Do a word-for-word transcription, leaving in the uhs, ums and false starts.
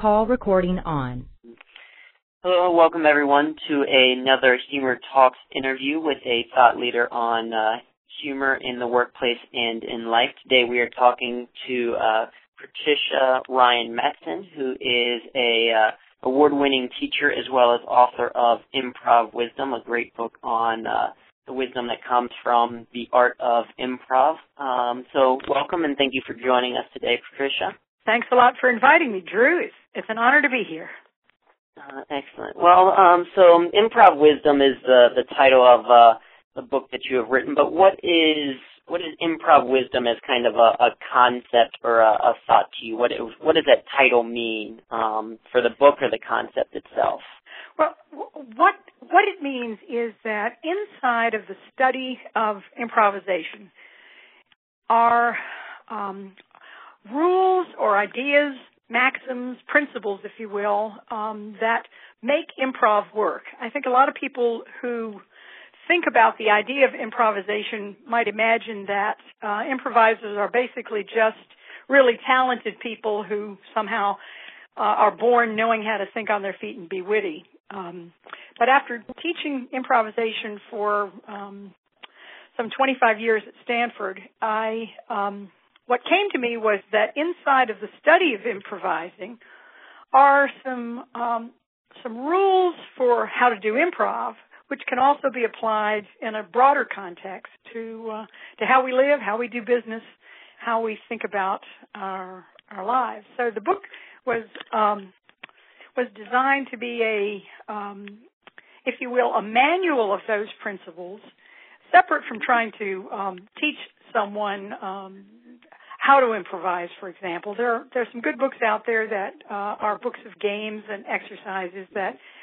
Call recording on. Hello, welcome everyone to another Humor Talks interview with a thought leader on uh, humor in the workplace and in life. Today we are talking to uh, Patricia Ryan Metzen, who is a uh, award-winning teacher as well as author of Improv Wisdom, a great book on uh, the wisdom that comes from the art of improv. Um, so welcome and thank you for joining us today, Patricia. Thanks a lot for inviting me, Drew. It's, it's an honor to be here. Uh, excellent. Well, um, so Improv Wisdom is the, the title of uh, the book that you have written, but what is what is Improv Wisdom as kind of a, a concept or a, a thought to you? What, what does that title mean um, for the book or the concept itself? Well, what what it means is that inside of the study of improvisation are um, rules or ideas, maxims, principles, if you will, um, that make improv work. I think a lot of people who think about the idea of improvisation might imagine that uh, improvisers are basically just really talented people who somehow uh, are born knowing how to think on their feet and be witty. Um, but after teaching improvisation for um, some twenty-five years at Stanford, I um, what came to me was that inside of the study of improvising are some um, some rules for how to do improv, which can also be applied in a broader context to uh, to how we live, how we do business, how we think about our our lives. So the book was um, was designed to be a, um, if you will, a manual of those principles, separate from trying to um, teach someone um, how to improvise, for example. There are, there are some good books out there that uh, are books of games and exercises that